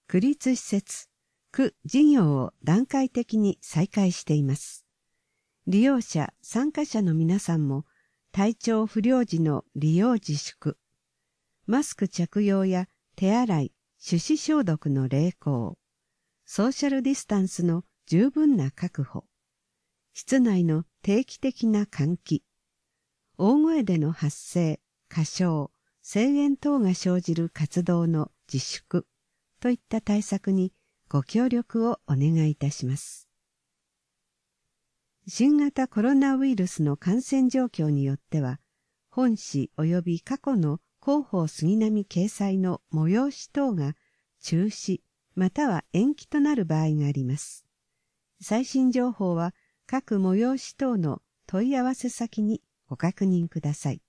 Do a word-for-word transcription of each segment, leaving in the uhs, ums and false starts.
区立施設、区事業を段階的に再開しています。利用者、参加者の皆さんも体調不良時の利用自粛、マスク着用や手洗い、手指消毒の励行、ソーシャルディスタンスの十分な確保、室内の定期的な換気、大声での発声、歌唱、声援等が生じる活動の自粛といった対策にご協力をお願いいたします。新型コロナウイルスの感染状況によっては、本誌及び過去の広報杉並掲載の催し等が中止または延期となる場合があります。最新情報は各催し等の問い合わせ先にご確認ください。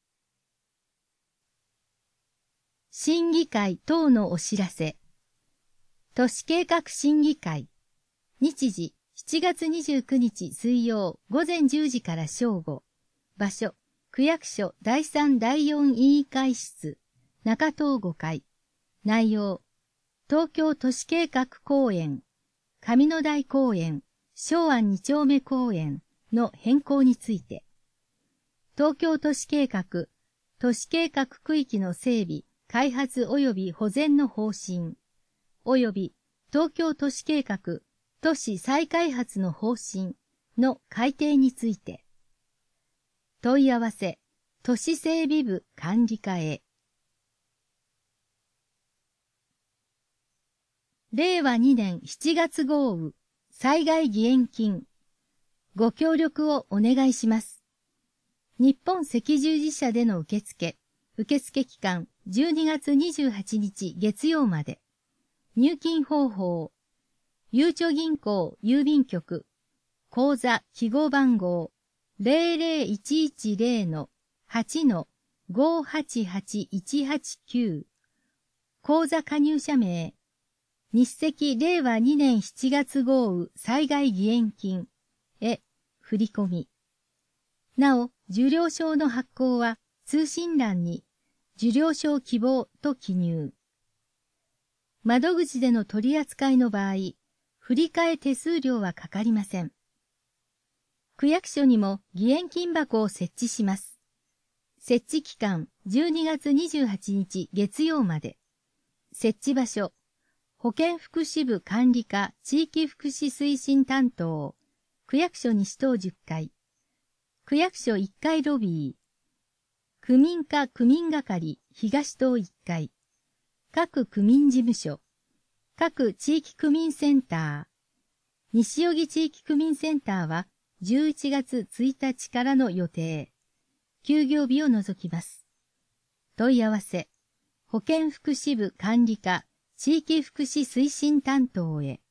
審議会等のお知らせ。都市計画審議会。日時しちがつにじゅうくにち水曜午前じゅうじから正午。場所、区役所だいさんだいよん委員会室、中東ごかい。内容、東京都市計画公園、上野台公園、松庵に丁目公園の変更について。東京都市計画、都市計画区域の整備、開発及び保全の方針、及び東京都市計画、都市再開発の方針の改定について。問い合わせ、都市整備部管理課へ。れいわにねんしちがつ豪雨、災害義援金。ご協力をお願いします。日本赤十字社での受付、受付期間じゅうにがつにじゅうはちにち月曜まで。入金方法、ゆうちょ銀行郵便局、口座記号番号 ゼロゼロいちいちゼロ のはちのごはちはちいちはちきゅう、口座加入者名、日赤れいわにねんしちがつ豪雨災害義援金へ振り込み。なお、受領証の発行は通信欄に受領証希望と記入。窓口での取り扱いの場合、振替手数料はかかりません。区役所にも義援金箱を設置します。設置期間じゅうにがつにじゅうはちにち月曜まで。設置場所、保健福祉部管理課地域福祉推進担当、区役所西棟じゅっかい。区役所いっかいロビー。区民課区民係東棟いっかい。各区民事務所。各地域区民センター。西荻地域区民センターはじゅういちがつついたちからの予定。休業日を除きます。問い合わせ。保健福祉部管理課地域福祉推進担当へ。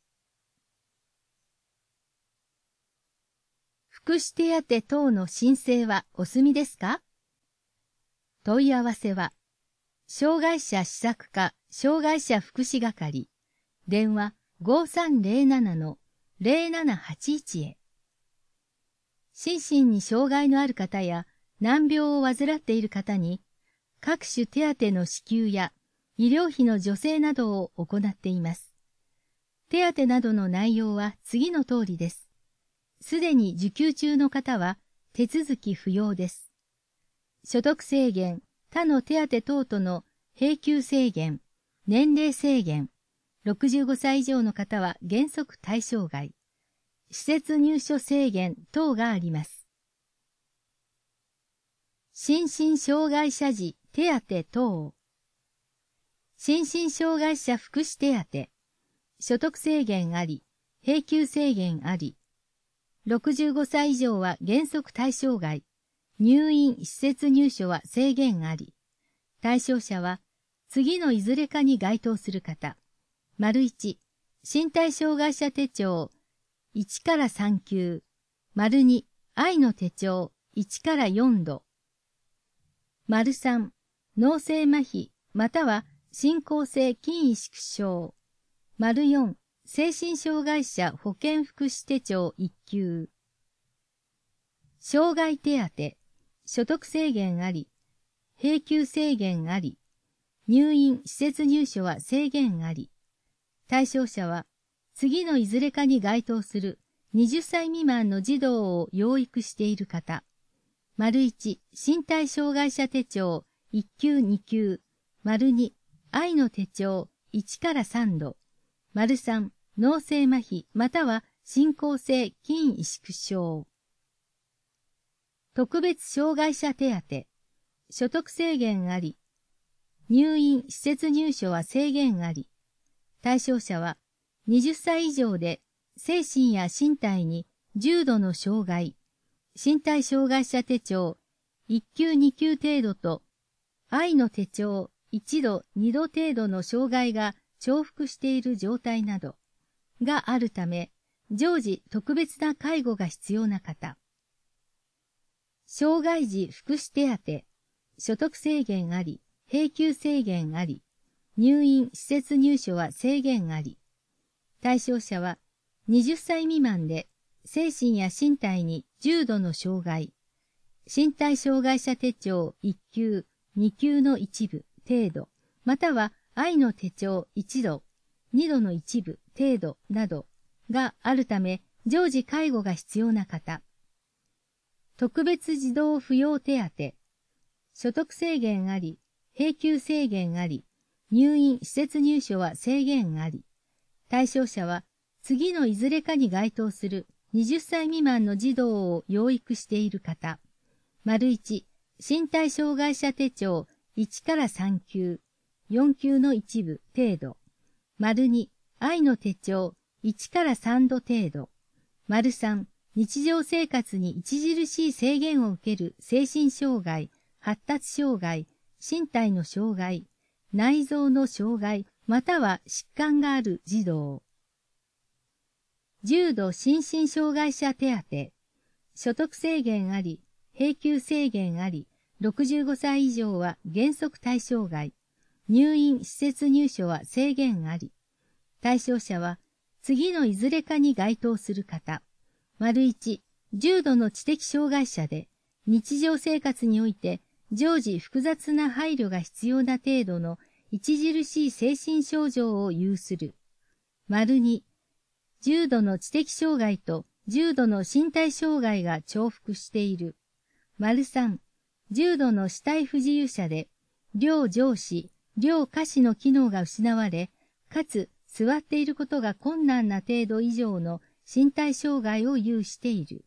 福祉手当等の申請はお済みですか？問い合わせは、障害者施策課障害者福祉係、電話 ごさんぜろなな のぜろななはちいち へ。心身に障害のある方や難病を患っている方に、各種手当の支給や医療費の助成などを行っています。手当などの内容は次の通りです。すでに受給中の方は手続き不要です。所得制限、他の手当等々の永久制限、年齢制限、ろくじゅうごさい以上の方は原則対象外、施設入所制限等があります。心身障害者児手当等。心身障害者福祉手当、所得制限あり、永久制限あり、ろくじゅうごさい以上は原則対象外、入院施設入所は制限あり、対象者は次のいずれかに該当する方。丸いち、身体障害者手帳いちからさんきゅう。丸に、愛の手帳いちからよんど。丸さん、脳性麻痺または進行性筋萎縮症。丸よん、精神障害者保健福祉手帳いっきゅう。障害手当、所得制限あり、永久制限あり、入院施設入所は制限あり。 対象者は次のいずれかに該当するはたち未満の児童を養育している方。丸いち、身体障害者手帳いっ級に級。丸に、愛の手帳いちからさん度。丸さん、脳性麻痺または進行性筋萎縮症。特別障害者手当。所得制限あり。入院施設入所は制限あり。対象者ははたち以上で精神や身体に重度の障害、身体障害者手帳いっ級に級程度と愛の手帳いち度に度程度の障害が重複している状態などがあるため、常時特別な介護が必要な方。障害児福祉手当、所得制限あり、永久制限あり、入院施設入所は制限あり。対象者ははたち未満で精神や身体に重度の障害、身体障害者手帳いっ級、に級の一部程度、または愛の手帳いち度、に度の一部程度などがあるため、常時介護が必要な方。特別児童扶養手当、所得制限あり、永久制限あり、入院施設入所は制限あり。対象者は次のいずれかに該当するはたち未満の児童を養育している方。丸いち、身体障害者手帳いちからさん級、よん級の一部程度。丸に、愛の手帳いちからさん度程度。丸さん、日常生活に著しい制限を受ける精神障害、発達障害、身体の障害、内臓の障害、または疾患がある児童。重度心身障害者手当、所得制限あり、永久制限あり、ろくじゅうごさい以上は原則対象外、入院施設入所は制限あり。対象者は次のいずれかに該当する方。丸いち、重度の知的障害者で、日常生活において常時複雑な配慮が必要な程度の著しい精神症状を有する。丸に、重度の知的障害と重度の身体障害が重複している。丸さん、重度の肢体不自由者で、両上肢、両下肢の機能が失われ、かつ座っていることが困難な程度以上の身体障害を有している。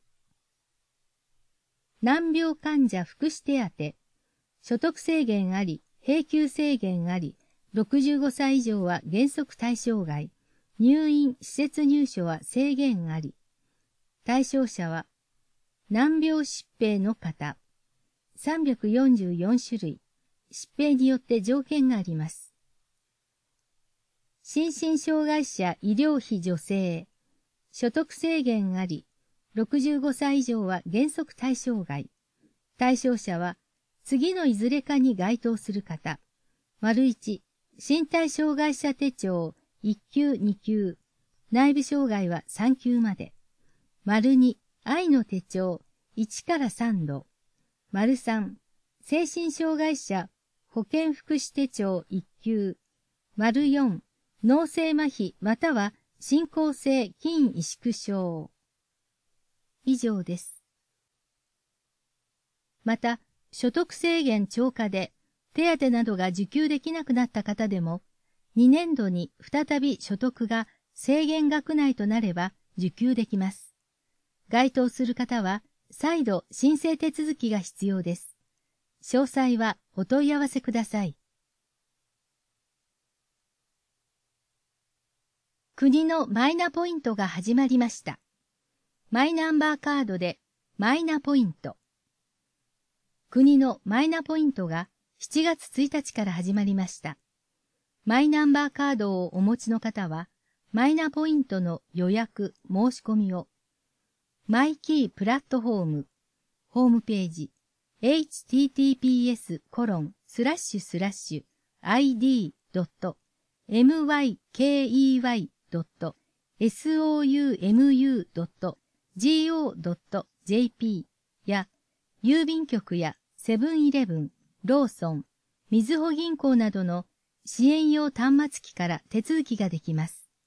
難病患者福祉手当、所得制限あり、永久制限あり、ろくじゅうごさい以上は原則対象外、入院施設入所は制限あり。対象者は、難病疾病の方、さんびゃくよんじゅうよん種類、疾病によって条件があります。心身障害者医療費助成、所得制限あり、ろくじゅうごさい以上は原則対象外。対象者は、次のいずれかに該当する方。丸いち、身体障害者手帳いっ級に級、内部障害はさん級まで。丸に、愛の手帳いちからさん度。丸さん、精神障害者保健福祉手帳いっ級。丸よん、脳性麻痺または進行性筋萎縮症。以上です。また、所得制限超過で手当などが受給できなくなった方でも、に年度に再び所得が制限額内となれば受給できます。該当する方は再度申請手続きが必要です。詳細はお問い合わせください。国のマイナポイントが始まりました。マイナンバーカードでマイナポイント。国のマイナポイントがしちがつついたちから始まりました。マイナンバーカードをお持ちの方は、マイナポイントの予約、申し込みを、マイキープラットフォーム、ホームページ、エイチティーティーピーエスコロンスラッシュスラッシュアイディードットエムワイケーイーワイドットエスオーユーエムユードットジーオードットジェーピー や、郵便局やセブンイレブン、ローソン、みずほ銀行などの支援用端末機から手続きができます。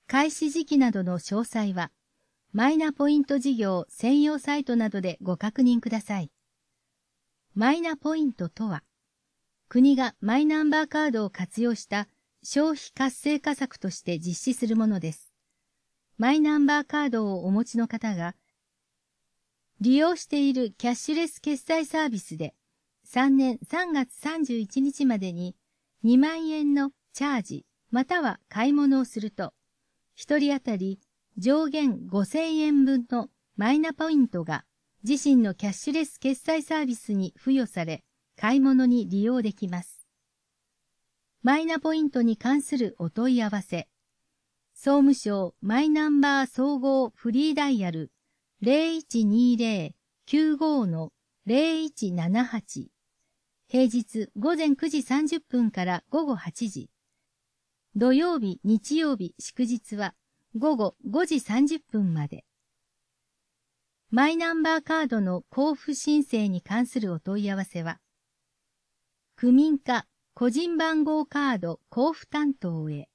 開始時期などの詳細は、マイナポイント事業専用サイトなどでご確認ください。マイナポイントとは、国がマイナンバーカードを活用した消費活性化策として実施するものです。マイナンバーカードをお持ちの方が、利用しているキャッシュレス決済サービスで、さんねんさんがつさんじゅういちにちまでににまんえんのチャージまたは買い物をすると、ひとり当たり上限ごせんえんぶんのマイナポイントが自身のキャッシュレス決済サービスに付与され、買い物に利用できます。マイナポイントに関するお問い合わせ、総務省マイナンバー総合フリーダイヤル ゼロいちにーぜろ きゅうご の ゼロいちななはち、平日午前くじさんじゅっぷんから午後はちじ、土曜日、日曜日、祝日は午後ごじさんじゅっぷんまで。マイナンバーカードの交付申請に関するお問い合わせは、区民課個人番号カード交付担当へ。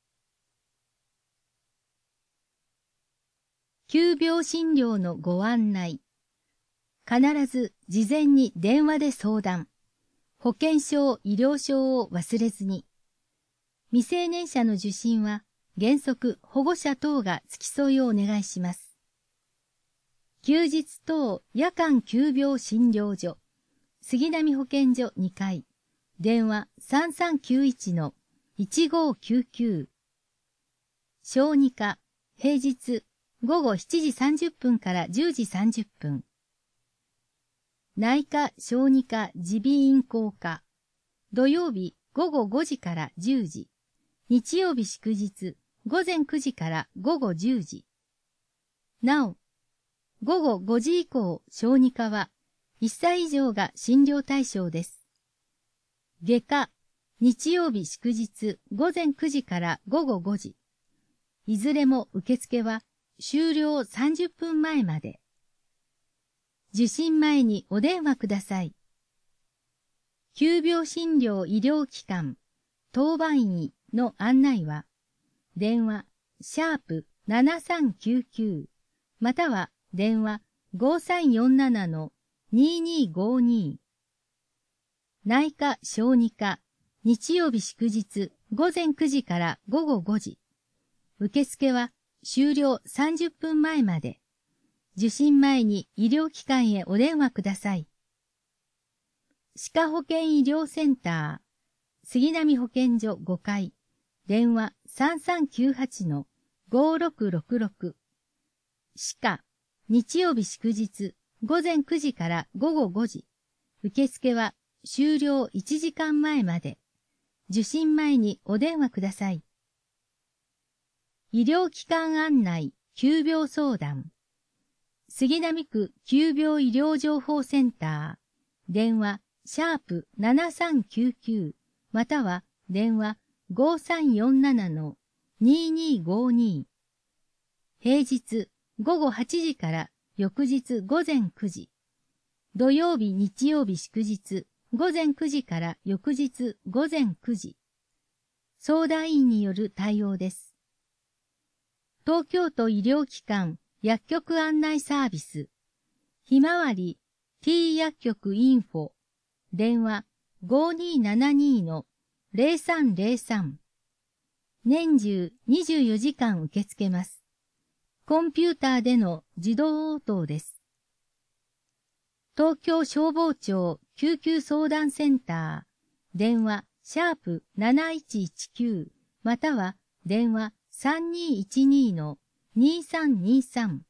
急病診療のご案内。必ず事前に電話で相談。保険証、医療証を忘れずに。未成年者の受診は原則保護者等が付き添いをお願いします。休日等夜間急病診療所、杉並保健所にかい、電話 さんさんきゅういちのいちごきゅうきゅう。小児科、平日午後しちじさんじゅっぷんからじゅうじさんじゅっぷん。内科小児科耳鼻咽喉科、土曜日午後ごじからじゅうじ、日曜日祝日午前くじから午後じゅうじ。なお、午後ごじ以降小児科はいっさい以上が診療対象です。外科、日曜日祝日午前くじから午後ごじ。いずれも受付は終了さんじゅっぷんまえまで。受診前にお電話ください。急病診療医療機関、当番医の案内は、電話、シャープななさんきゅうきゅう、または電話ごさんよんななのににごに。内科小児科、日曜日祝日午前くじから午後ごじ。受付は終了さんじゅっぷんまえまで。受診前に医療機関へお電話ください。歯科保健医療センター、杉並保健所ごかい、電話さんさんきゅうはちのごろくろくろく。歯科、日曜日祝日午前くじから午後ごじ。受付は終了いちじかんまえまで。受診前にお電話ください。医療機関案内、急病相談。杉並区急病医療情報センター、電話、シャープななさんきゅうきゅう、または電話ごさんよんななのににごに。平日午後はちじから翌日午前くじ。土曜日日曜日祝日午前くじから翌日午前くじ。相談員による対応です。東京都医療機関薬局案内サービス、ひまわり T 薬局インフォ、電話ごにななにのぜろさんぜろさん。年中にじゅうよじかん受け付けます。コンピューターでの自動応答です。東京消防庁救急相談センター、電話シャープなないちいちきゅう、または電話さんにいちにのにさんにさん。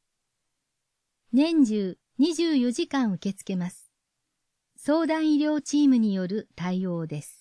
年中にじゅうよじかん受け付けます。相談医療チームによる対応です。